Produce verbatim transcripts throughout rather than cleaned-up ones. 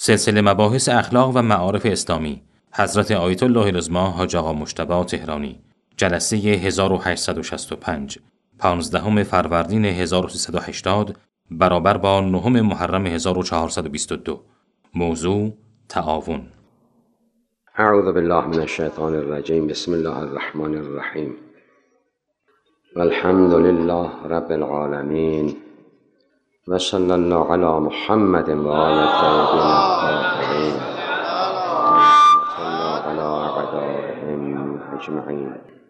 سلسله مباحث اخلاق و معارف اسلامی حضرت آیت الله العظما حاج آقا مجتبی تهرانی، جلسه هزار و هشتصد و شصت و پنج، پانزدهم فروردین هزار و سیصد و هشتاد برابر با نهم محرم هزار و چهارصد و بیست و دو. موضوع تعاون. اعوذ بالله من الشیطان الرجیم. بسم الله الرحمن الرحیم. والحمد لله رب العالمین و صلی الله علی محمد و آل الطیبین الطاهرین و صلی الله علی اعدائهم اجمعین.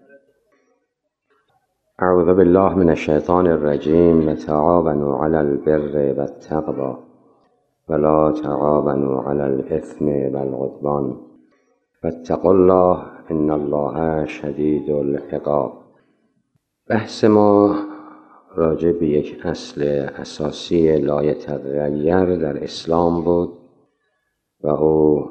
اعوذ بالله من الشیطان الرجیم. و تعاونوا علی البر والتقوی ولا تعاونوا علی الاثم والعدوان واتقوا الله ان الله شدید العقاب. بحث ما راجع به یک اصل اساسی لایتغیر در اسلام بود و او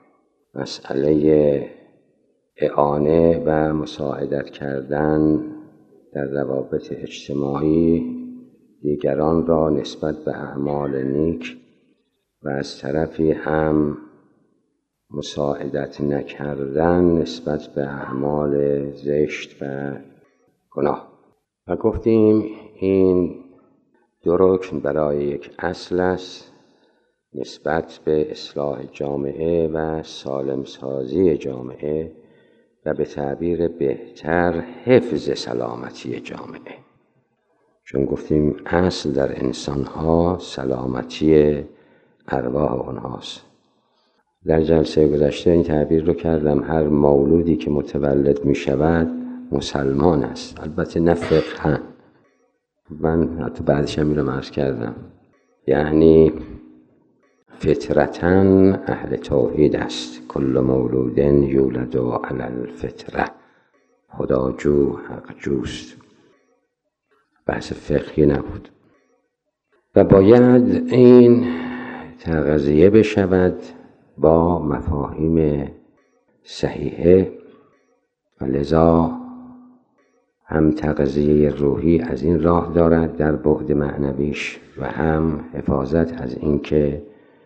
مسئله اعانه و مساعدت کردن در روابط اجتماعی دیگران را نسبت به اعمال نیک و از طرفی هم مساعدت نکردن نسبت به اعمال زشت و گناه. و گفتیم این دو رکن برای یک اصل است نسبت به اصلاح جامعه و سالم سازی جامعه و به تعبیر بهتر حفظ سلامتی جامعه. چون گفتیم اصل در انسانها سلامتی ارواح اونهاست. در جلسه گذشته این تعبیر رو کردم، هر مولودی که متولد می شود مسلمان است، البته نه فقها. من حتی بعدش هم رو عرض کردم، یعنی فطرتاً اهل توحید است. کل مولود یولد علی الفطره، خداجو حق جوست. بحث فقهی نبود و باید این تغذیه بشود با مفاهیم صحیحه و لذا هم تغذیه روحی از این راه دارد در بعد معنویش و هم حفاظت از اینکه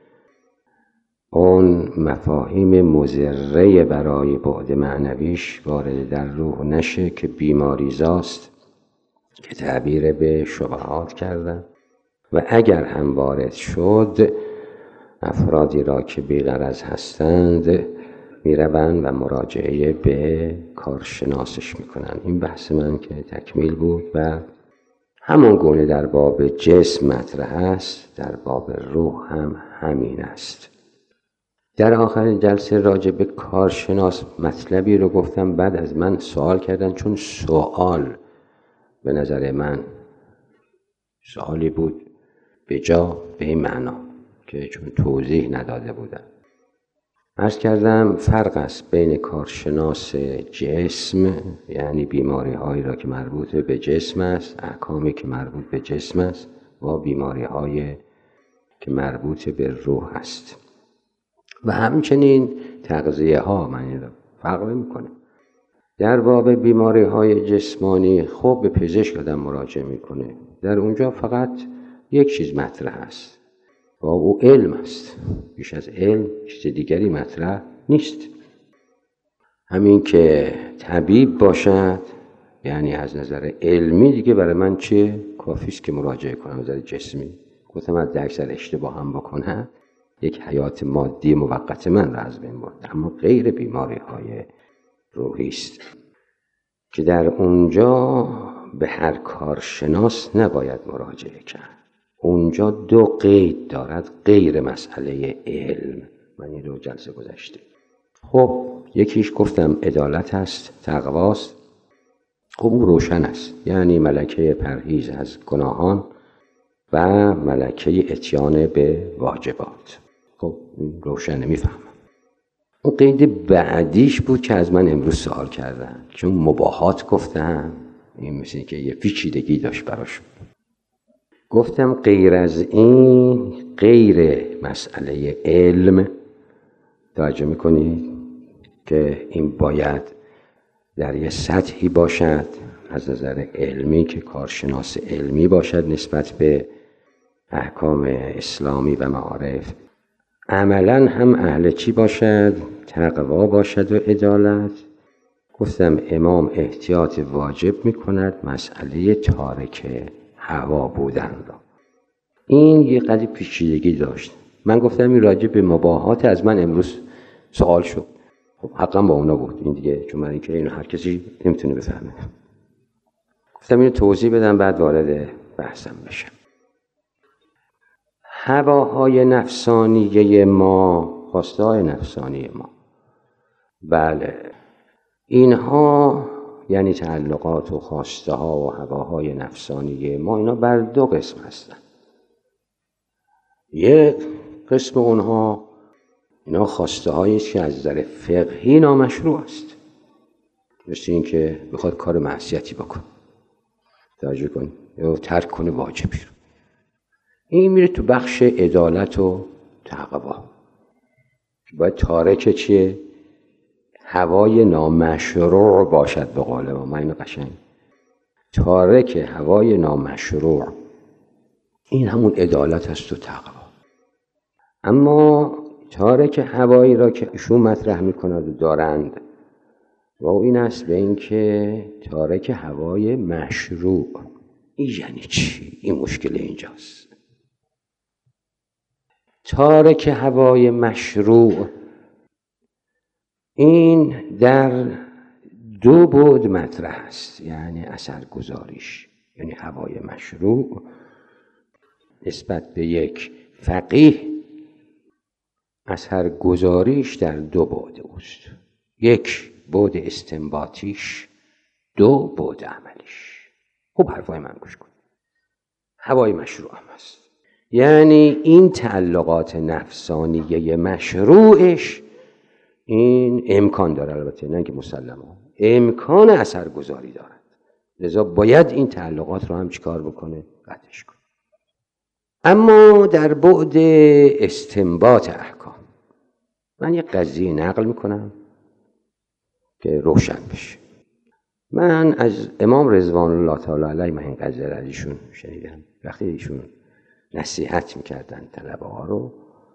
اون مفاهیم مضره برای بعد معنویش وارد در روح نشه که بیماریزاست که تعبیر به شبهات کردن و اگر هم وارد شد افرادی را که بی‌غرض هستند میروند و مراجعه به کارشناسش میکنن. این بحث من که تکمیل بود و همون گونه در باب جسم مطرح است، در باب روح هم همین است. در آخر جلسه راجع به کارشناس مطلبی رو گفتم، بعد از من سوال کردن، چون سوال به نظر من سوالی بود به جا به این معنا که چون توضیح نداده بودم. عرض کردم فرق است بین کارشناس جسم، یعنی بیماری هایی را که مربوط به جسم است، احکامی که مربوط به جسم است، و بیماری هایی که مربوط به روح است. و همچنین تغذیه ها من این را فرق میکنه. در باب بیماری های جسمانی خب به پزشک آدم مراجعه میکنه، در اونجا فقط یک چیز مطرح است و او علم است. بیش از علم چیز دیگری مطرح نیست. همین که طبیب باشد، یعنی از نظر علمی دیگه برای من چه کافی است که مراجعه کنم. از نظر جسمی گفتم از اکثر اشتباه هم بکنه یک حیات مادی موقت من را از بین برد، اما غیر بیماری های روحی است که در اونجا به هر کارشناس نباید مراجعه کرد. اونجا دو قید دارد غیر مسئله علم. من این رو جلسه گذشته خب یکیش گفتم عدالت هست، تقواست. خب اون روشن است، یعنی ملکه پرهیز از گناهان و ملکه اتیان به واجبات. خب روشنه، میفهمم. اون قید بعدیش بود که از من امروز سوال کردن، چون مباحات گفتم این مثل که یه پیچیدگی داشت براشون. گفتم غیر از این، غیر مسئله علم، توجه میکنید که این باید در یه سطحی باشد از نظر علمی که کارشناس علمی باشد نسبت به احکام اسلامی و معارف عملا هم اهل چی باشد؟ تقوا باشد و عدالت. گفتم امام احتیاط واجب می کند مسئله تارک هوا بودن را. این یه قدری پیچیدگی داشت. من گفتم این راجع به مباحات از من امروز سوال شد. خب حقا با اونا بود این دیگه، چون من اینکه اینو هر کسی نمیتونه بفهمه. گفتم اینو توضیح بدم بعد وارد بحثم بشم. هواهای نفسانیه ما، خواسته های نفسانی ما، بله، اینها یعنی تعلقات و خواسته ها و هواهای نفسانی ما، اینا بر دو قسم هستن. یک قسم اونها اینا خواسته هایی که از نظر فقهی نامشروع است، مثل این که بخواد کار معصیتی بکن، توجه کن، یا ترک کنه واجبی رو. این میره تو بخش عدالت و تقوا که باید تارک چیه؟ هوای نامشروع باشد. به قول ما من اینو قشنگ تارک هوای نامشروع، این همون عدالت است و تقوا. اما تارک هوایی را که ایشون مطرح میکنند و دارند و این است به این که تارک هوای مشروع. این یعنی چی؟ این مشکل اینجاست. تارک هوای مشروع این در دو بعد مطرح است، یعنی اثرگذاریش، یعنی هوای مشروع نسبت به یک فقیه اثرگذاریش در دو بعد اوست. یک بعد استنباطیش، دو بعد عملیش. خوب حرفای من گوش کن. هوای مشروع هم هست، یعنی این تعلقات نفسانیه مشروعش این امکان داره، البته نه که مسلمه، امکان اثرگذاری دارد، لذا باید این تعلقات رو هم چیکار بکنه؟ قطعش کنه. اما در بعد استنباط احکام من یه قضیه نقل میکنم که روشن بشه. من از امام رضوان الله تعالی علیه من این قضیه را از ایشون شنیدم، وقتی ایشون نصیحت میکردن طلبه ها رو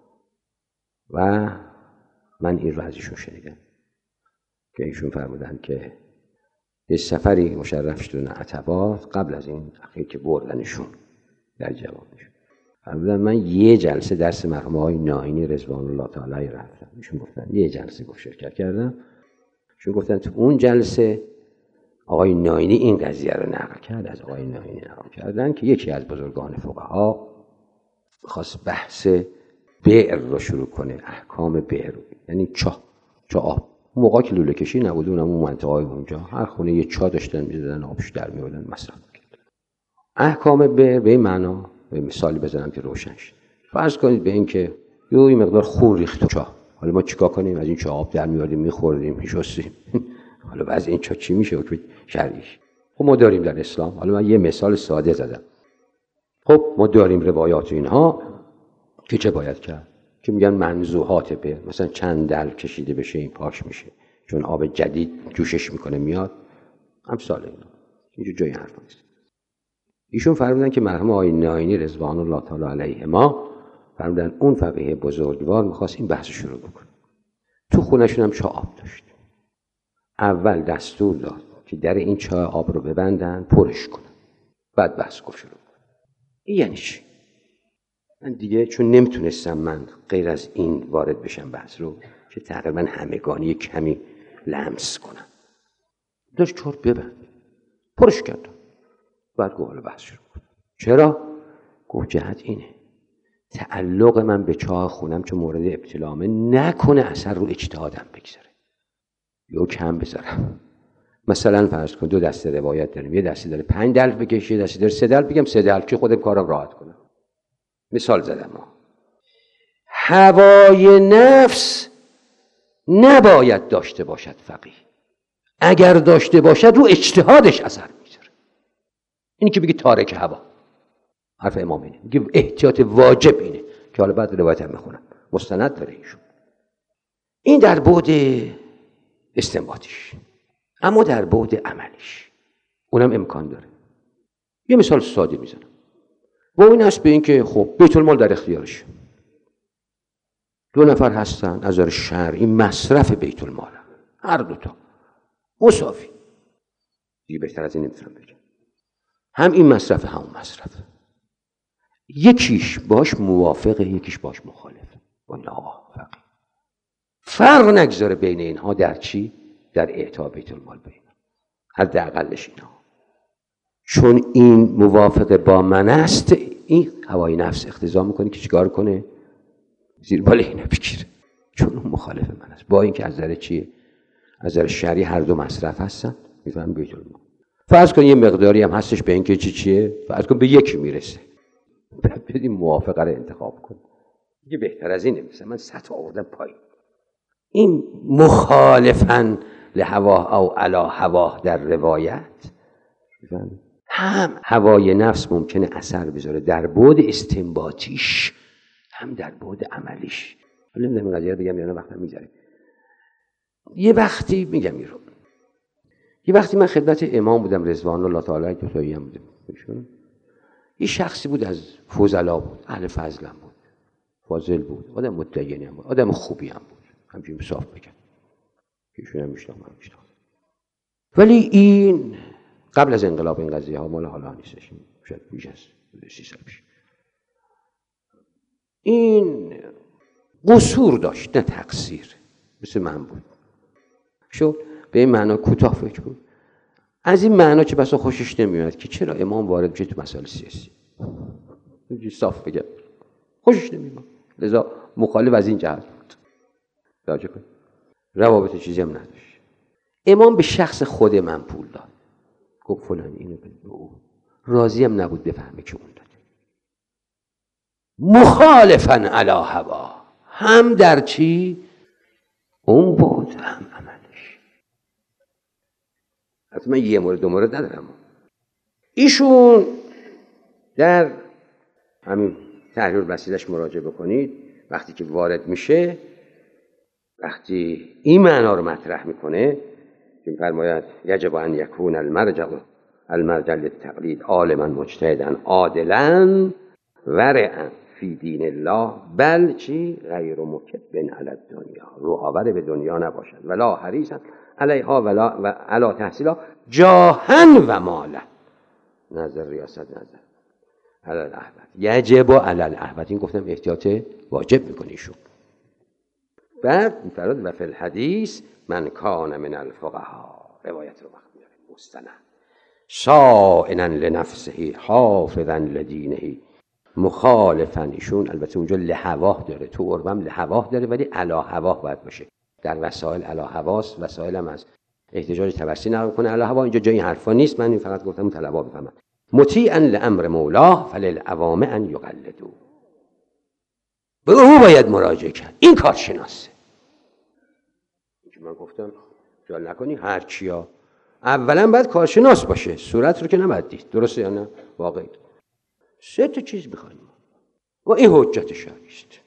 و من این رو از ایشون شنیدم که ایشون فرمودن که یه سفری مشرف شدن عتبات قبل از این اخیر که بردنشون در جوابشون، فرمودن من یه جلسه درس مرحوم آقای ناینی رضوان الله تعالی رفتم. ایشون گفتن یه جلسه گفت شرکت کردم. ایشون گفتن تو اون جلسه آقای ناینی این قضیه رو نقل کرد، از آقای ناینی نقل کردن که یکی از بزرگان فقها خواست بحث بئر رو شروع کنه، احکام بئر، یعنی چاه، چاه آب. موقع که لوله کشی نبود، اونم اون منطقه اونجا هر خونه یه چاه داشتن می‌زدن، آبش در می‌آوردن مصرف می‌کردن. احکام بئر به این معنا، به مثالی بزنم که روشن شه. فرض کنید به این که یه مقدار خون ریخت تو چاه، حالا ما چیکار کنیم؟ از این چاه آب در می‌آوردیم، می‌خوردیم، می‌شستیم. حالا بعد این چاه چی میشه حکم شرعیش؟ خب ما داریم در اسلام، حالا من یه مثال ساده زدم. خب ما داریم روایات اینها که چه باید کرد؟ که میگن منزوحات بئر، مثلا چند دلو کشیده بشه این پاش میشه، چون آب جدید جوشش میکنه میاد. امثال اینا اینجا جای حرف نیست. ایشون فرمودن که مرحوم آقای ناینی رضوان الله تعالی علیه ما فرمودن اون فقیه بزرگوار میخواست این بحث شروع بکنه. تو خونه‌شون هم چاه آب داشت. اول دستور داد که در این چاه آب رو ببندن، پرش کنن، بعد بحث گفت شروع کنن. این یعنی چی؟ من دیگه چون نمیتونستم من غیر از این وارد بشم بحث رو که تقریبا همگانی کمی لمس کنم، داشت چور ببند، پرش کردم، بعد گفت حالا بحث شروع کنم. چرا؟ گفت جهت اینه تعلق من به چاه خونم چون مورد ابتلامه نکنه اثر رو اجتهادم بگذاره یا کم بذارم. مثلا فرض کن دو دسته روایت داریم، یه دسته داره پنج دلو بکشه، یه دسته داره سه دلو، بگم سه دلو که خودم کارم راحت کنم. مثال زدم ها. هوای نفس نباید داشته باشد فقیه، اگر داشته باشد رو اجتهادش اثر میذاره. اینی که بگی تارک هوا، حرف امام اینه، میگه احتیاط واجب اینه که حالا بعد روایت هم میخونم مستند داره ایشون. این در بعد استنباطیش. اما در بعد عملیش اونم امکان داره. یه مثال ساده میزنم و این است به این که خب بیت المال در اختیارش، دو نفر هستن از نظر شرعی مصرف بیت المال، هر دوتا مساوی، دیگه بهتر از این نمیتونم بگم. هم این مصرف هم اون مصرف، یکیش باش موافقه یکیش باش مخالفه. والا آقا فرق فرق نگذاره بین اینها در چی؟ در اعطا بیت المال بین حداقلش اینا. چون این موافقه با من است، این هوای نفس اقتضا میکنه که چیکار کنه؟ زیر بال اینو بگیره، چون اون مخالف من است. با اینکه از نظر چیه؟ از نظر شرعی هر دو مصرف هستن، میفهم بیت المال. فرض کن یه مقداری هم هستش به اینکه چی چیه، فرض کن به یکی میرسه، بدیم موافقه رو انتخاب کن. دیگه بهتر از این نمیشه. من سطح آوردم پایین. این مخالفن لهواه او علا هواه در روایت هم هوای نفس ممکنه اثر بذاره در بعد استنباطیش، هم در بعد عملیش. حالا نمیدونم این قضیه رو بگم یا نه، وقتم میذاره. یه وقتی میگم این رو، یه وقتی من خدمت امام بودم رضوان الله تعالی دوتایی هم بودم، یه شخصی بود از فضلا بود، اهل فضل هم بود، فاضل بود، آدم متدینی هم بود، آدم خوبی هم بود، همچنین صاف بگم ایشون هم میشناختم من میشناختم. ولی این قبل از انقلاب این قضیه ها مال حالا نیستش، شاید بیش از سی سال پیش. این قصور داشت نه تقصیر، مثل من بود. شو به این معنا کوتاه فکر بود. از این معنا چه بسا خوشش نمیاد که چرا امام وارد میشه تو مسائل سیاسی. اینجوری صاف بگم خوشش نمیاد، لذا مخالف از این جهت بود. توجه کن، روابط چیزی هم نداشت. امام به شخص خود من پول داد، گفت فلان اینو بده به او، راضی هم نبود بفهمه که اون داده. مخالفن علی هوا، هم در چی؟ اون بود هم عملش. حتی من یه مورد دو مورد ندارم. ایشون در همین تحریر الوسیله‌اش مراجعه بکنید، وقتی که وارد میشه، وقتی این معنا رو مطرح میکنه که فرماید یجب ان یکون المرجع المرجع للتقلید عالما مجتهدا عادلا ورعا فی دین الله، بل چی غیر مکب علی الدنیا، روآور به دنیا نباشد، ولا حریصا علیها ولا و علی تحصیلها جاهن و مالا، نظر ریاست نظر علی الاحوت یجب علی الاحوت. این گفتم احتیاط واجب میکنه ایشون. بعد میفرد و فی الحدیث من کان من الفقهاء، روایت رو وقت میاره مستند، صائنا لنفسه حافظا لدینه، مخالفا. ایشون البته اونجا لهواه داره، تو عربم لهواه داره، ولی علی هواه باید باشه. در وسائل علی هواست، وسائل هم از احتجاج تبسی نقل کنه علی هوا، اینجا جای حرفا نیست. من این فقط گفتم اون طلبا بفهمن. مطیعا لامر مولاه فللعوام ان یقلدوا، به او باید مراجعه کرد، این کارشناسه. که من گفتم جال نکنی هر کیا، اولا باید کارشناس باشه، صورت رو که نباید دید، درسته یا نه؟ واقعی سه تا چیز میخوایم و این حجت شرعی است.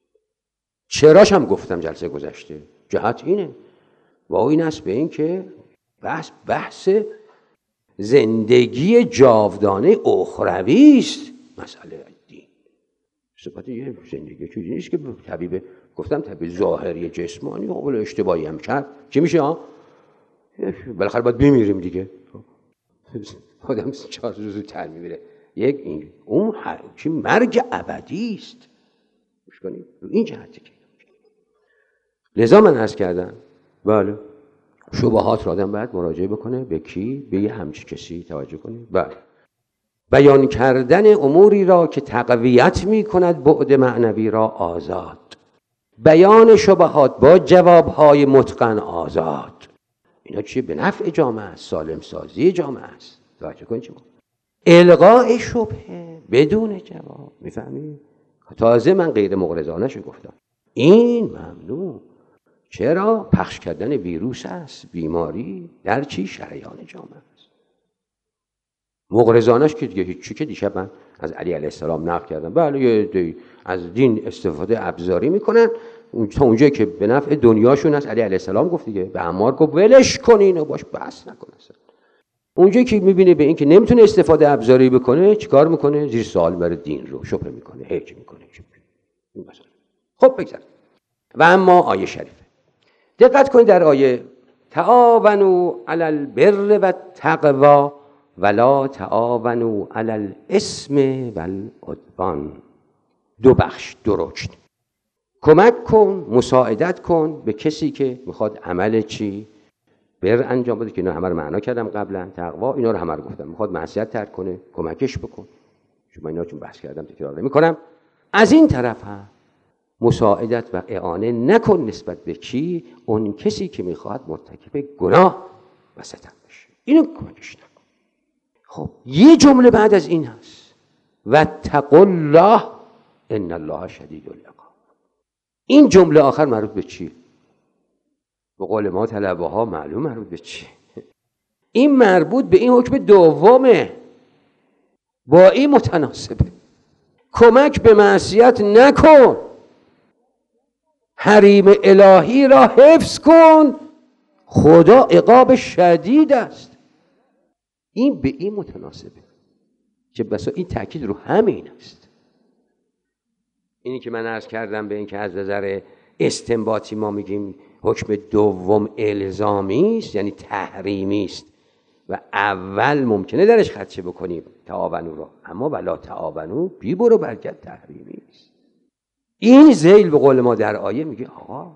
چراش هم گفتم جلسه گذشته، جهت اینه و این است به این که بحث بحث زندگی جاودانه اخروی است. مسئله دین صفت یه زندگی چیزی نیست که طبیب، گفتم طبیب ظاهری جسمانی قبل اشتباهی هم کرد چی میشه ها؟ بالاخره باید بمیریم دیگه. آدم چهار روز زودتر میمیره. یک این اون چی مرگ ابدی است. گوش کنید رو این جهتی که لذا من عرض کردم بله شبهات را آدم باید مراجعه بکنه به کی؟ به یه همچی کسی. توجه کنید. بله بیان کردن اموری را که تقویت می کند بعد معنوی را آزاد، بیان شبهات با جوابهای متقن آزاد. اینا چیه؟ به نفع جامعه است، سالم سازی جامعه است. توجه کنید چی بود؟ الغاء شبهه بدون جواب. میفهمید؟ تازه من غیر مغرضانه شو گفتم این ممنوع. چرا؟ پخش کردن ویروس است، بیماری در چی؟ شریان جامعه است. مغرضانش که دیگه هیچی، که دیشب من از علی علیه السلام نقل کردم. بله یه از دین استفاده ابزاری میکنن تا اونجایی که به نفع دنیاشون است. علی علیه السلام گفت دیگه، به عمار گفت ولش کنین و باش بحث نکن. اصلا اونجایی که میبینه به این که نمیتونه استفاده ابزاری بکنه چیکار میکنه؟ زیر سوال بره دین رو، شبهه میکنه، هیچ میکنه. این مثلا خب بگذارید و اما آیه شریفه دقت کنید، در آیه تعاونوا علی البر و التقوی ولا تعاونوا علی الاثم والعدوان، دو بخش، دو رکن. کمک کن، مساعدت کن به کسی که میخواد عمل چی؟ بر انجام بده، که اینا همه رو معنا کردم قبلا. تقوا اینا رو همه رو گفتم. میخواد معصیت ترک کنه، کمکش بکن. چون من اینا چون بحث کردم تکرار نمی‌کنم. از این طرف هم مساعدت و اعانه نکن نسبت به کی؟ اون کسی که میخواد مرتکب گناه و ستم بشه، اینو کمکش نکن. خب یه جمله بعد از این هست واتقوا الله ان الله شدید العقاب. این جمله آخر مربوط به چیه؟ به قول ما طلبه ها معلوم مربوط به چیه. این مربوط به این حکم دومه، با این متناسبه. کمک به معصیت نکن، حریم الهی را حفظ کن، خدا عقاب شدید است. این به این متناسبه که بسا این تأکید رو همین است. اینی که من عرض کردم به این که از نظر استنباطی ما میگیم حکم دوم الزامی است، یعنی تحریمی است و اول ممکنه درش خدشه بکنیم تعاونو رو، اما ولا تعاونو بی برو برگرد تحریمی است. این ذیل به قول ما در آیه میگه آقا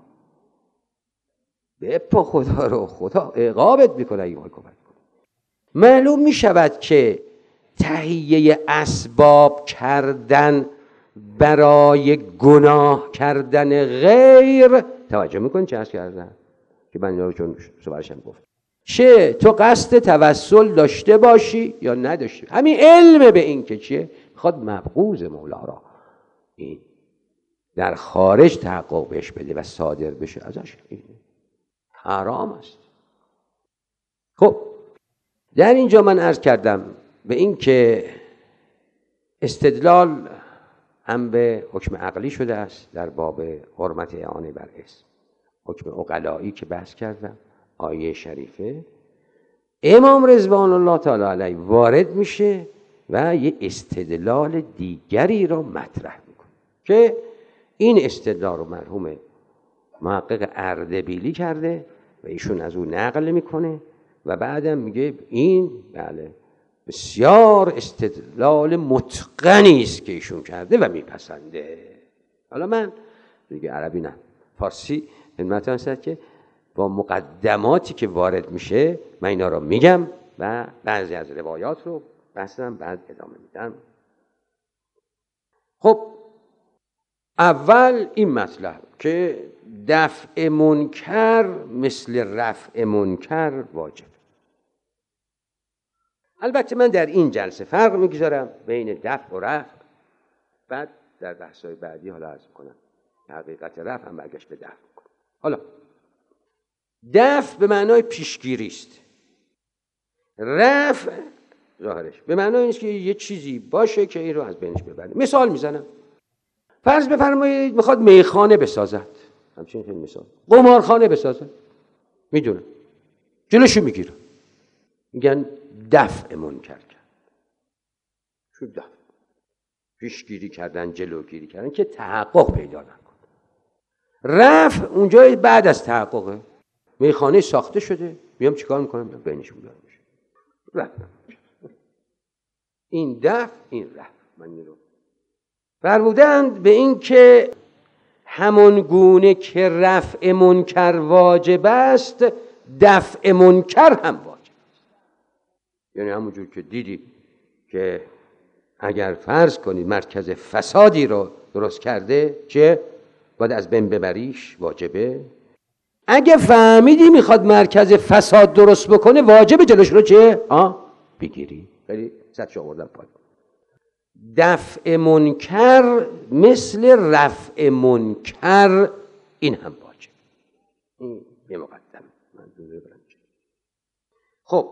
بپا خدا رو، خدا عقابت میکنه اگه کمک کنه. معلوم میشود که تهیه اسباب کردن برای گناه کردن غیر، توجه میکنی چه عرض کردن که من اینا رو چون سوالشم گفت، چه تو قصد توسل داشته باشی یا نداشتی، همین علم به این که چیه میخواد مبغوض مولا را این در خارج تحقق بهش بده و صادر بشه ازش، این حرام است. خب در اینجا من عرض کردم به این که استدلال هم به حکم عقلی شده است در باب حرمت اعانه بر اسم، حکم عقلایی که بحث کردم، آیه شریفه امام رضوان الله تعالی علیه وارد میشه و یه استدلال دیگری رو مطرح میکنه که این استدلال رو مرحوم محقق اردبیلی کرده و ایشون از اون نقل میکنه و بعدم میگه این بله بسیار استدلال متقنی است که ایشون کرده و میپسنده. حالا من دیگه عربی نه فارسی خدمتتون هست که با مقدماتی که وارد میشه من اینا رو میگم و بعضی از روایات رو بحثم بعد ادامه میدم. خب اول این مطلب که دفع منکر مثل رفع منکر واجب. البته من در این جلسه فرق میگذارم بین دفع و رفع، بعد در بحث‌های بعدی حالا عرض کنم حقیقت رفع هم برگشت به دفع میکنم. حالا دفع به معنای پیشگیری است، رفع ظاهرش به معنای اینه که یه چیزی باشه که این رو از بینش ببریم. مثال میزنم، فرض بفرمایید میخواد میخانه بسازد، همچنین خیلی مثال، قمارخانه بسازد، میدونم جلوشو میگیرن، میگن دفع منکر کرد. شو دفع؟ پیشگیری کردن، جلوگیری کردن که تحقق پیدا نکنه. رفع اونجا بعد از تحققه، میخانه ساخته شده، میام چیکار میکنم؟ بینش میذارم میشه رفع. این دفع، این رفع. من میرم فرمودند به این که همان گونه که رفع منکر واجب است دفع منکر هم واجب است. یعنی همونجور که دیدی که اگر فرض کنید مرکز فسادی رو درست کرده چه باید از بین ببریش، واجبه. اگه فهمیدی میخواد مرکز فساد درست بکنه واجبه جلوش رو چه آه بگیری. خیلی سطح آوردم پایین. دفع منکر مثل رفع منکر، این هم واجب. این یه مقدمه من دوره برم. خب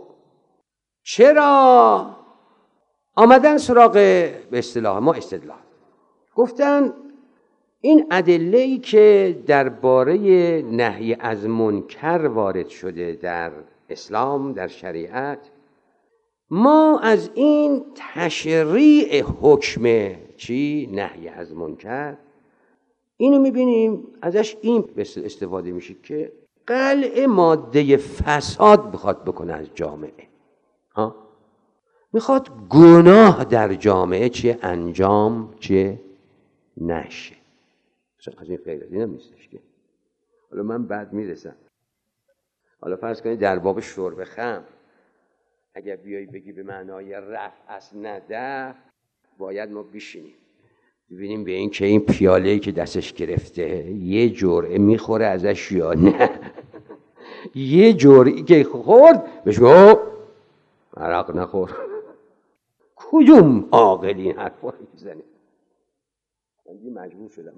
چرا آمدن سراغ به اصطلاح ما استدلال؟ گفتن این ادله‌ای که درباره نهی از منکر وارد شده در اسلام، در شریعت، ما از این تشریع حکم چی؟ نهی از منکر، اینو میبینیم ازش این استفاده میشه که قلع ماده فساد بخواد بکنه از جامعه. ها؟ میخواد گناه در جامعه چیه انجام چیه نشه. از این خیلی از این هم نیستش که حالا من بعد میرسم. حالا فرض کنید در باب شرب خمر اگر بیایی بگی به معنای رفع از ندف، باید ما بشینیم ببینیم به این که این پیاله‌ای که دستش گرفته یه جرعه میخوره ازش یا نه. یه جرعی که خورد بهش گفت عرق نخور. کدوم عاقل این حرفا رو میزنه؟ من مجبور شدم.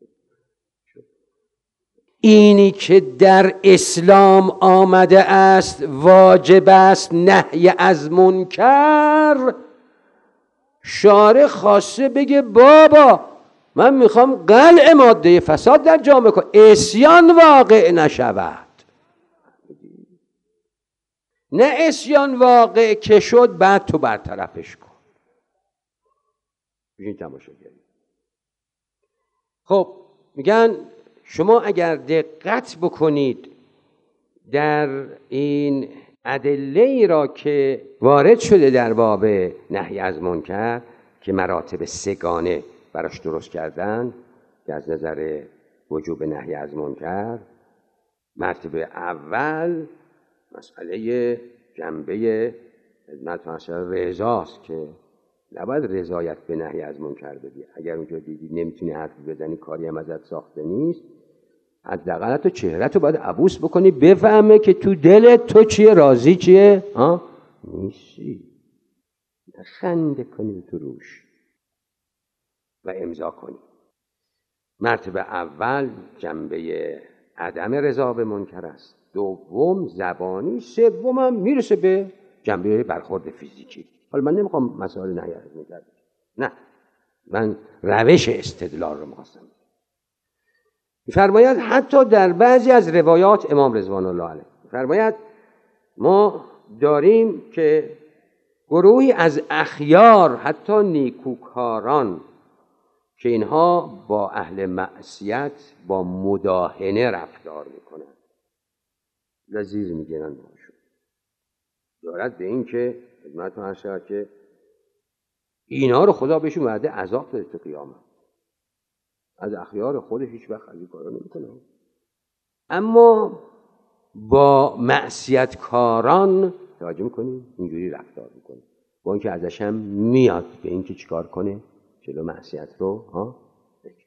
اینی که در اسلام آمده است واجب است نهی از منکر، شارع خواسته بگه بابا من میخوام قلع ماده فساد در جامعه کنم، عصیان واقع نشود. نه عصیان واقع که شد بعد تو برطرفش کن. بگین تماشا کنید. خب میگن شما اگر دقت بکنید در این ادله ای را که وارد شده در باب نهی از منکر که مراتب سگانه براش درست کردن که از نظر وجوب نهی از منکر، مرتبه اول مسئله جنبه خدمت رضاست که نباید رضایت به نهی از منکر بدی. اگر اونجا دیدی نمیتونی حرفی بزنی، کاری هم ازت ساخته نیست، حداقل تو چهره‌تو باید عبوس بکنی بفهمه که تو دلت تو چیه، راضی چیه ها نیستی. خنده کنی تو روش و امضا کنی. مرتبه اول جنبه عدم رضا به منکر است، دوم زبانی، سوم هم میرسه به جنبه برخورد فیزیکی. حالا من نمیخوام مسائل نهی از منکر بگم، نه، من روش استدلال رو میخواستم. فرماید حتی در بعضی از روایات امام رضوان الله علیه فرماید ما داریم که گروهی از اخیار حتی نیکوکاران که اینها با اهل معصیت با مداهنه رفتار میکنن، لذیذ میگیرن باشون، دارد به این که خدمتتون عرض شود که اینا رو خدا بهشون وعده عذاب داده تو قیامت. از اخیار خودش هیچ وقت از این کارا نمیکنه، اما با معصیت کاران توجه میکنیم اینجوری رفتار میکنه، با اینکه ازش هم میاد به اینکه چیکار کنه جلو معصیت رو ها بگیر.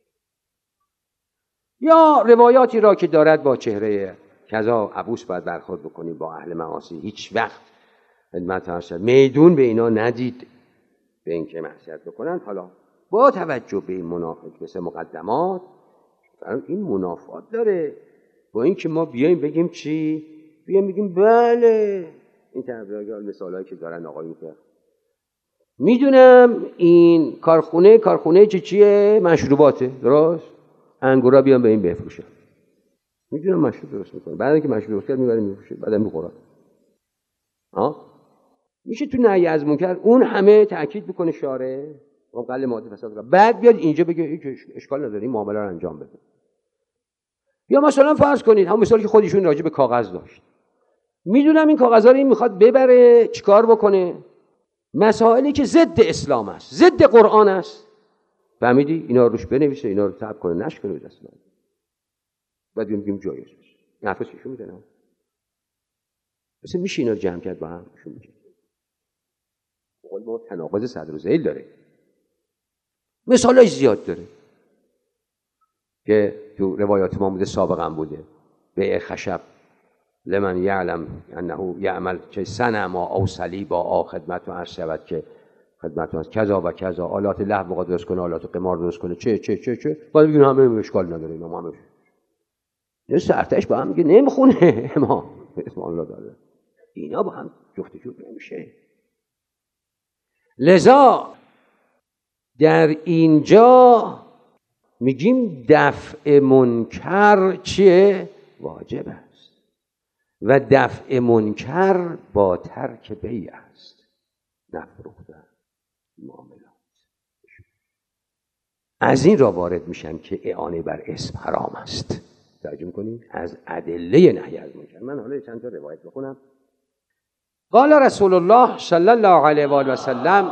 یا روایاتی را که دارد با چهره کذا عبوس باید برخورد بکنی با اهل معاصی، هیچ وقت خدمت ارشد میدون به اینا ندید به اینکه معصیت بکنن. حالا با توجه به این منافق مثل مقدمات این منافات داره با اینکه ما بیایم بگیم چی؟ بیایم بگیم بله این تبلیغات مثالایی که دارن آقایون که میدونم این کارخونه کارخونه چی چیه مشروباته، درست؟ انگورا بیان به این بفروشن، میدونم مشروب درست میکنه، بعد اینکه مشروب درست کرد میبره میفروشه، بعدم میخوره. ها میشه تو نهی از منکر اون همه تاکید بکنه شارع و قلع ماده فساد، بعد بیاد اینجا بگه هیچ اشکال نداره این معامله رو انجام بده. یا مثلا فرض کنید هم مثالی که خودشون راجع به کاغذ داشت، میدونم این کاغذها رو این میخواد ببره چیکار بکنه، مسائلی که ضد اسلام است، ضد قرآن است، فهمیدی اینا روش بنویسه، اینا رو تاب کنه، نشر کنه دست من، بعد میگیم جایز است. این حرفا چیشو میزنه مثلا میشه اینا رو جمع کرد با هم شون میشه. قول ما تناقض صدر و ذیل داره، مثالای زیاد داره که تو روایات ما بوده، سابقا بوده. بیع خشب لمن یعلم انه یعمل که صنما او صلیبا او خدمت و عرض شود که خدمت و کذا و کذا آلات لهو بخواد درست کنه، آلات قمار درست کنه، چه چه چه چه بعد میگن همه اشکال نداره، اینا همه نه سرتش با هم میگه نمیخونه ما اسم الله داره، اینا با هم جفت جفت نمیشه. لذا در اینجا میگیم دفع منکر چیه؟ واجب است و دفع منکر با ترک بیع است، نفروختن معاملات. از این را وارد میشن که اعانه بر اسم حرام است. توجه میکنید؟ از ادله نهی از منکر. من حالا چند تا روایت بخونم. قال رسول الله صلی الله علیه و آله و سلم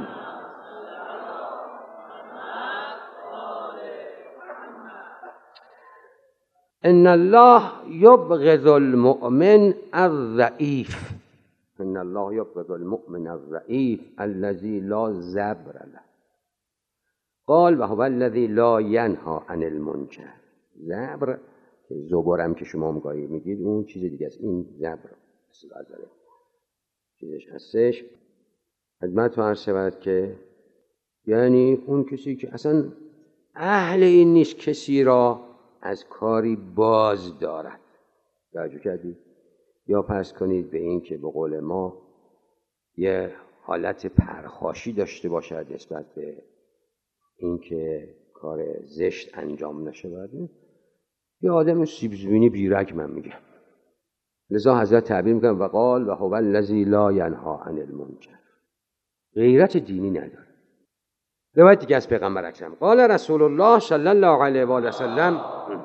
ان الله یبغض المؤمن الضعیف ان الله یبغض المؤمن الضعیف الذی لا زبر له قال و هو الذی لا ینهی عن المنکر. زبر زبرم که شما مگاهی میگید اون چیز دیگه است. این زبر اصلا چیزش هستش. خدمتتون عرض شود که یعنی اون کسی که اصلا اهل این نیست کسی را از کاری باز دارد. توجه کردید؟ یا فرض کنید به این که به قول ما یه حالت پرخاشی داشته باشد نسبت به این که کار زشت انجام نشود. یه آدم سیب زمینی بیرگ من میگم. لذا حضرت تعبیر میکنم و قال و هو الذی لا ینهی عن المنکر. غیرت دینی نداره. روایت دیگه از پیغمبر اکرم قال رسول الله صلی الله علیه و آله و سلم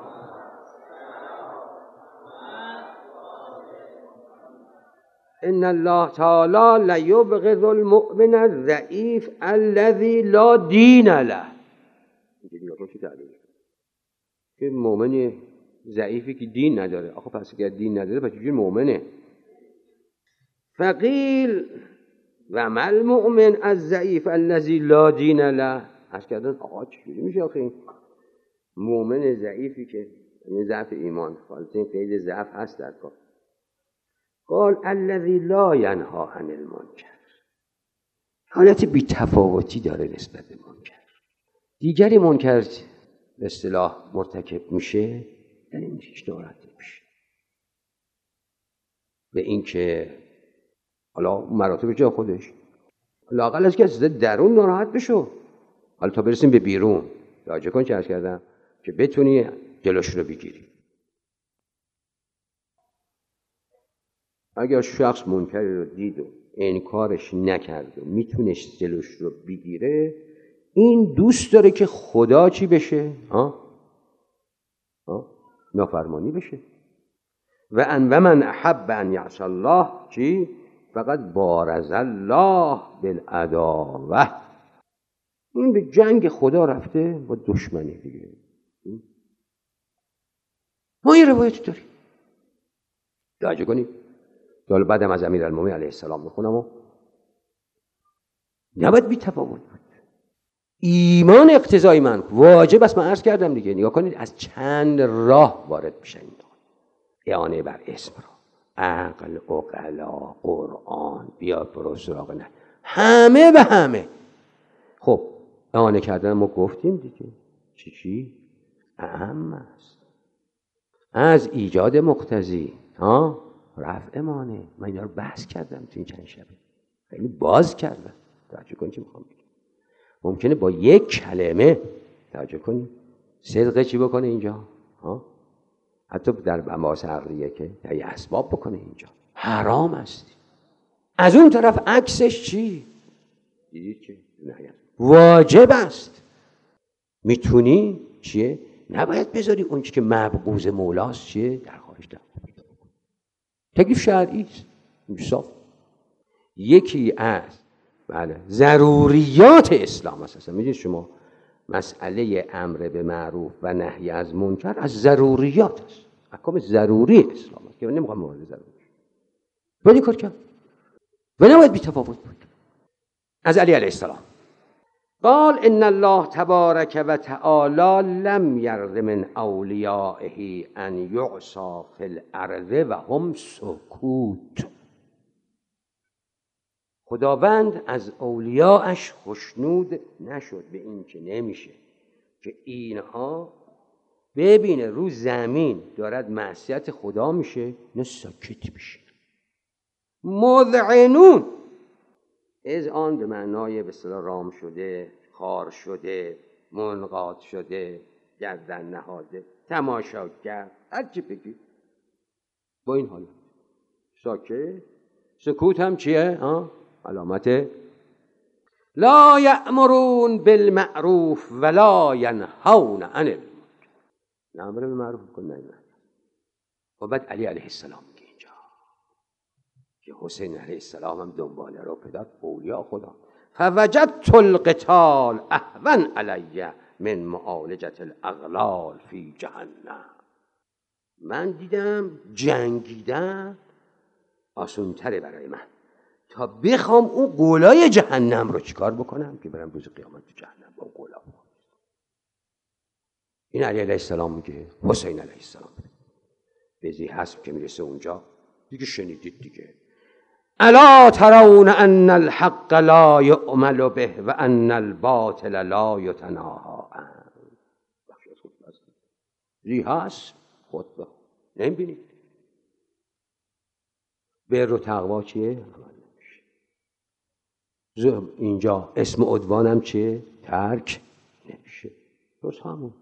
ان الله تعالی لیبغض المؤمن الضعیف الذی لا دین له. که مؤمن ضعیفی که دین نداره. آخه پس اگر دین نداره پس چجوری مؤمنه؟ فقیل و ما المؤمن الضعیف الذی لا دین له. عرض کردن آقا چجوری میشه آخه این مؤمن ضعیفی که این ضعف ایمان حالت این قید ضعف هست در کار. قال الذی لا ینهی عن المنکر. حالت بی تفاوتی داره نسبت به منکر. دیگری منکر به اصطلاح مرتکب میشه در این هیچ دارد میشه به این که حالا مراتب جا خودش لااقل از که از درون ناراحت بشو. حالا تا برسیم به بیرون راجع کن چه عرض کردم که بتونی جلوش رو بگیری. اگر شخص منکری رو دید و انکارش نکرد و میتونست جلوش رو بگیره این دوست داره که خدا چی بشه؟ ها؟ ها؟ نافرمانی بشه. و ان و من احب ان یعصی الله چی؟ فقط بارز الله بالعداوه. این به جنگ خدا رفته با دشمنی دیگه. ما این روایت داریم. توجه کنید. حالا بعدم از امیرالمومنین علیه السلام میخونم و نباید بی تفاوت بود. ایمان اقتضای من واجب است. من عرض کردم دیگه. نگاه کنید از چند راه وارد میشن این اعانه بر اسم را. عقل، عقلا، قرآن، بیا برو سراغ نه همه به همه. خب اعانه کردن ما گفتیم دیگه چی چی؟ اهم است از ایجاد مقتضی ها رفع مانع. من اینا رو بحث کردم تو این چند شبه خیلی باز کردم. توجه کنید چی میخوام بگم. ممکنه با یک کلمه توجه کنید صدقه چی بکنه اینجا ها؟ حتی در مباحث عقلیه که یه اسباب بکنه اینجا حرام است. از اون طرف عکسش چی؟ دیدید که واجب است. میتونی چیه؟ نباید بذاری اون چی که مبغوض مولاست چیه؟ در خارج در تکلیف شرعی است. صاف. یکی از بله ضروریات اسلام است. میدونید شما مسئله امر به معروف و نهی از منکر از ضروریات است. احکام ضروری اسلام است که من نمیخوام مورد ضروری ولی کار کرد و نباید بی تفاوت بود. از علی علیه السلام قال ان الله تبارک و تعالی لم یرض من اولیائه ان یعصى فی الارض و هم سکوت. خداوند از اولیاءش خوشنود نشد به این که نمیشه که اینها ببینه رو زمین دارد معصیت خدا میشه نه ساکت میشه. مذعنون از آن به معنای به اصطلاح رام شده، خار شده، منقاد شده، گردن نهاده، تماشاگر، هر چی بگی با این حالت ساکت. سکوت هم چیه؟ آه؟ علامت لا یأمرون بالمعروف ولا ینهون عن المنکر. نه امر بالمعروف کن نه. و بعد علی علیه السلام میگه اینجا که حسین علیه السلام هم دنباله رو پدر اولیا خدا فوجدت القتال اهون علی من معالجة الاغلال فی جهنم. من دیدم جنگیدن آسونتره برای من تا بخوام اون قولای جهنم رو چیکار بکنم که برم روز قیامت تو جهنم با اون قولا. این علی علیه السلام میگه حسین علیه السلام به ذی حسب که میرسه اونجا دیگه شنیدید دیگه الا ترون ان الحق لا یعمل به و ان الباطل لا یتناهی عنه. ذی حسب خطبه نمیبینید بر و تقوا چیه؟ اینجا اسم عدوانم چیه؟ ترک نمیشه. درست همون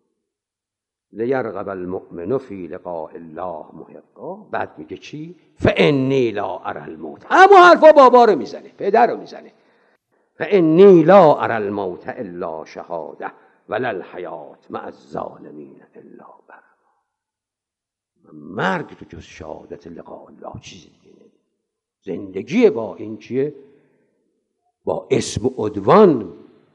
لیرغب المؤمن فی لقاء الله محقا. بعد میگه چی؟ فانی لا اری الموت. همون حرفا بابا رو میزنه، پدر رو میزنه. فانی لا اری الموت الا شهاده ولا الحیات مع الظالمین الا برما. مرگ تو جز شهادت لقاء الله چیزی دیگه نمید. زندگی با این چیه؟ با اسم و عدوان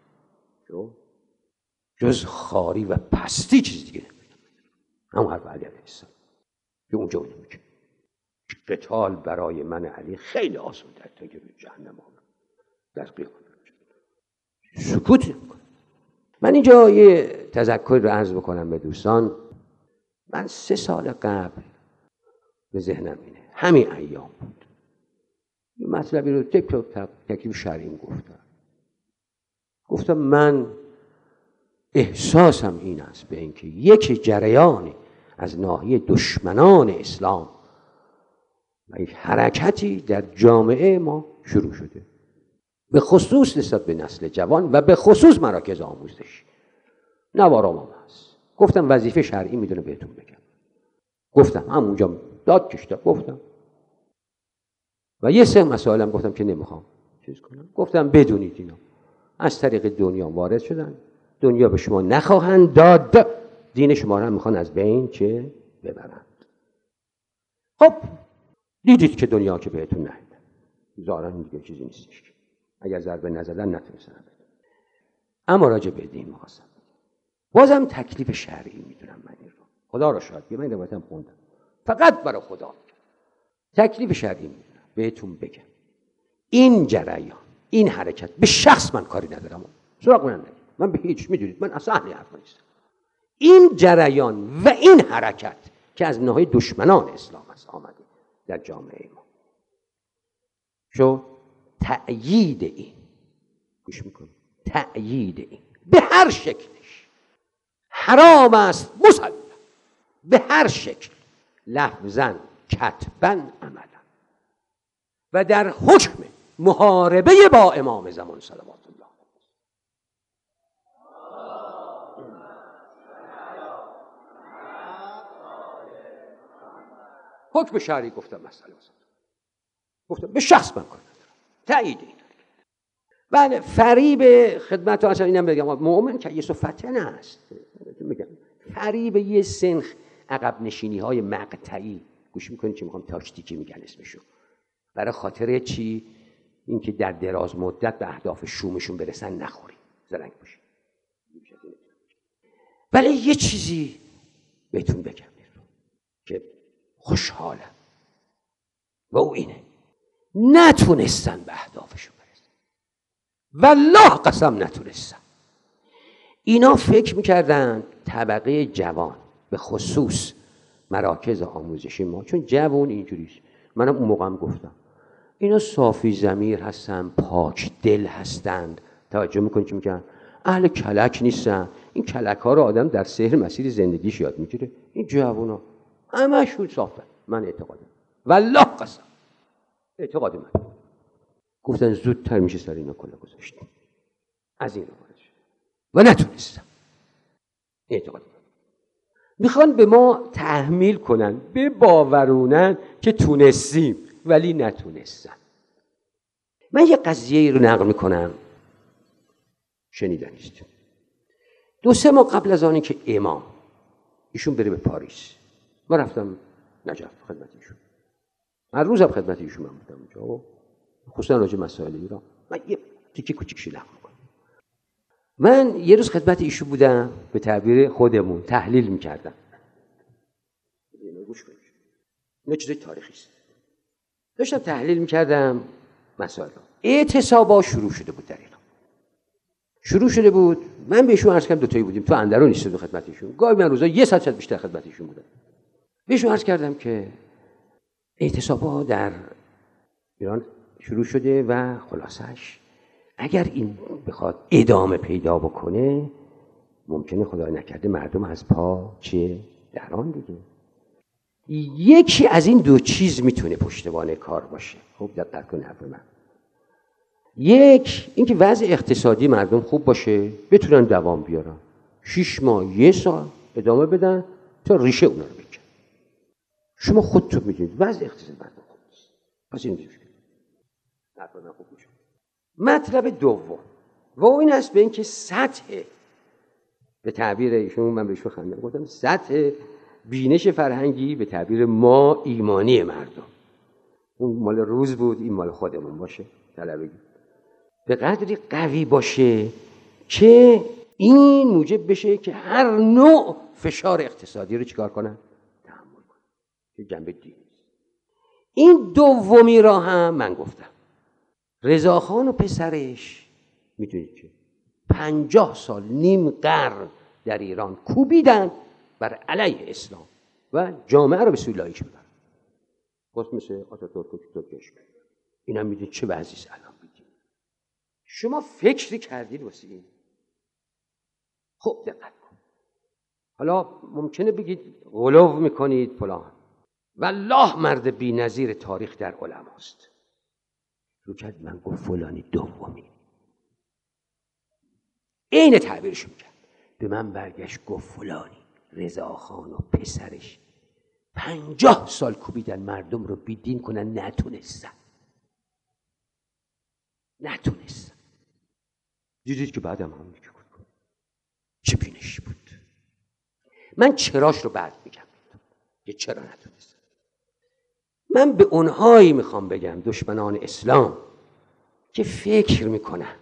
جز خاری و پستی چیز دیگه نمید. همون حرف علی علیه السلام که اونجا اونجا میگه قتال برای من علی خیلی آسان در تا که روی جهنم آمد در قیامت سکوت نمیکنه. من اینجا یه تذکر رو عرض بکنم به دوستان. من سه سال قبل به ذهنم اینه همین ایام بود یه مطلبی رو تکلیف شرعیم گفتم. گفتم من احساسم این است به اینکه یک جریانی از ناحیه دشمنان اسلام و یک حرکتی در جامعه ما شروع شده، به خصوص نسبت به نسل جوان و به خصوص مراکز آموزشی. نوارام هست. گفتم وظیفه شرعی میدونه بهتون بگم. گفتم همونجا داد کشتا گفتم و یه سه مسائلم گفتم که نمیخوام چیز کنم. گفتم بدونید اینا از طریق دنیا وارد شدن، دنیا به شما نخواهند داد، دین شما را میخوان از بین چه ببرند. خب دیدید که دنیا که بهتون نهید ظاهرا دیگه چیزی نیستش که اگر ضربه نزدن نتونستن بدن. اما راجع به دین می‌خواستم بازم تکلیف شرعی میدونم من این رو. خدا را شاهد که من روایتم خوندم فقط برای خدا تکلیف شرعی میدونم بهتون بگم. این جریان این حرکت به شخص من کاری ندارم، سراغ من نگید، من به هیچ میدونید من اصلا اهل حرف نیستم. این جریان و این حرکت که از ناحیه دشمنان اسلام است آمده در جامعه ما شو تأیید این گوش میکنی تأیید این به هر شکلش حرام است مسلم به هر شکل لفظاً کتباً عملاً و در حکم محاربه با امام زمان صلوات الله حکم شرعی گفتم مسئله گفتم به شخص من کار ندارم تأیید این. بله فریب خدمت اصلا اینم بگم مؤمن که یه فتنه است میگم فریب یه سنخ عقب نشینی های مقطعی گوش میکنید چی میخوام تاکتیکی میگن اسمشو برای خاطر چی اینکه در دراز مدت به اهداف شومشون برسن نخوریم زرنگ باشیم. ولی یه چیزی بهتون بگم که خوشحالم و او اینه نتونستن به اهدافشون برسن. والله قسم نتونستن. اینا فکر میکردن طبقه جوان به خصوص مراکز آموزشی ما چون جوان اینجوریست منم اون موقع هم گفتم اینا صافی ضمیر هستن پاک دل هستند. توجه میکنید چی میگن اهل کلک نیستن. این کلک ها رو آدم در سیر مسیر زندگیش یاد میگیره. این جوونا همشون صافن. من اعتقادم والله قسم اعتقاد من گفتن زودتر میشه سر اینا کلا گذاشت از این رو و نتونستم. اعتقاد من میخوان به ما تحمیل کنن به باورونن که تونستیم ولی نتونستن. من یه قضیه رو نقل میکنم شنیدنی است. دو سه ماه قبل از آنی که امام ایشون بره به پاریس، ما رفتم نجف خدمت ایشون. هر روزم خدمت ایشون من بودم اونجا، خصوصا راجع مسائل ایران. من یه تیکه کوچیکش لغو می‌کنم. من یه روز خدمت ایشون بودم، به تعبیر خودمون تحلیل می‌کردم. اینو گوش کنید. اینا چیزای تاریخی است. داشتم تحلیل می‌کردم مسائل. اعتصابا شروع شده بود در ایران. شروع شده بود. من بهشون عرض کردم، دو تایی بودیم تو اندرون ایستادم خدمت ایشون. گاهی من روزا یه ساعت شاید بیشتر خدمت ایشون بودم. بهشون عرض کردم که اعتصابا در ایران شروع شده و خلاصش اگر این بخواد ادامه پیدا بکنه ممکنه خدای نکرده مردم از پا چه دران دیگه. یکی از این دو چیز میتونه پشتوانه کار باشه. خب دقت کن حرف من. یک، اینکه وضع اقتصادی مردم خوب باشه، بتونن دوام بیارن، شش ماه یه سال ادامه بدن تا ریشه اونا رو بکنن. شما خودتون میدونید وضع اقتصادی مردم خوب نیست. پس این دیگه حرف من خوب میشه. مطلب دوم و این است به اینکه سطح، به تعبیر ایشون من بهشون خندم گفتم سطح بینش فرهنگی، به تعبیر ما ایمانی مردم، اون مال روز بود این مال خودمون باشه طلبگی، به قدری قوی باشه که این موجب بشه که هر نوع فشار اقتصادی رو چیکار کنن؟ تحمل کنن. که جنبه دینی. این دومی را هم من گفتم. رضاخان و پسرش میدونید که پنجاه سال نیم قرن در ایران کوبیدن بر علیه اسلام و جامعه رو به سوی لایک ببرن. باز مثل آتاتورک و ترکش. این هم میدونید چه وضعی است الان. شما فکری کردید واسه این؟ خب دقت کن. حالا ممکنه بگید غلو میکنید فلان. والله مرد بی‌نظیر تاریخ در علماست. رو کرد من گفت فلانی دومی. این تعبیرشو میکرد. به من برگشت گفت فلانی رضاخان و پسرش پنجاه سال کوبیدن مردم رو بیدین کنن، نتونستن. نتونستن. دیدید که بعدم هم میگه چه بینشی بود. من چراش رو بعد میگم که چرا نتونستن. من به اونهایی میخوام بگم دشمنان اسلام که فکر میکنن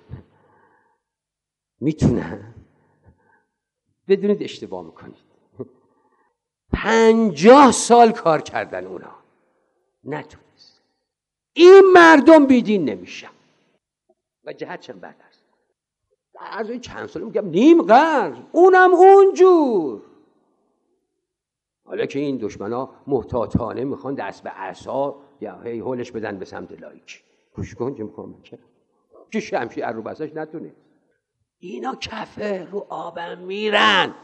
میتونن، بدونید اشتباه میکنید. پنجاه سال کار کردن اونا نتونست. این مردم بیدین نمیشن و جهت چند بعد است. از این چند سال میگم نیم قرن، اونم اونجور. حالا که این دشمنا محتاطانه میخوان دست به عصا یا هی هولش بدن به سمت لایک. گوش کن چه میخوام که که شمشیر رو بساش نتونه. اینا کفه رو آبم میرن.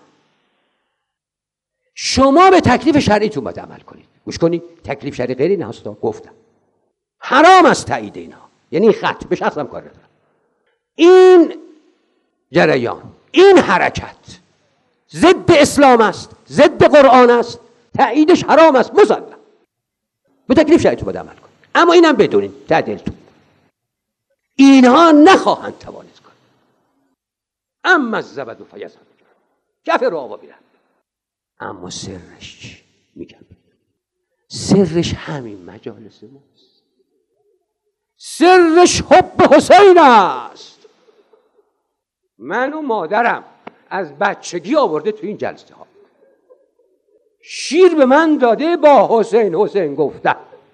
شما به تکلیف شرعیتون باید عمل کنید. گوش کنید، تکلیف شرعی غیر این هستا. گفتم حرام است تایید اینا، یعنی این خط به شخصم کار ندارم. این جریان، این حرکت ضد اسلام است، ضد قرآن است، تاییدش حرام است مسلم. به تکلیف شرعیتون باید عمل کنید. اما اینم بدونید ته دلتون اینها نخواهند توانست کنید. اما الزبد فیذهب کف رو آوا میرن. اما سرش چی؟ میگم سرش همین مجالس ماست. سرش حب حسین است. من و مادرم از بچگی آورده تو این جلسه ها. شیر به من داده با حسین حسین گفته.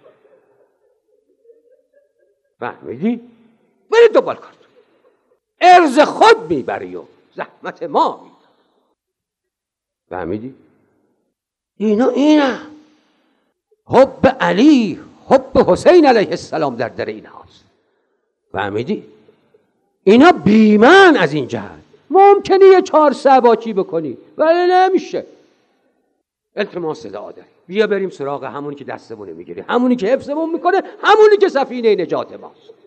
فهمیدی؟ برید دنبال کن. ارز خود میبری و زحمت ما میبری. فهمیدی؟ اینا اینا حب علی، حب حسین علیه السلام در در این هاست. فهمیدی؟ اینا بیمن از این جهت. ممکنه یه چهار سباکی بکنی ولی نمیشه. التماس صدا داری، بیا بریم سراغ همونی که دستمونه میگیره، همونی که حفظمون میکنه، همونی که سفینه نجات ماست.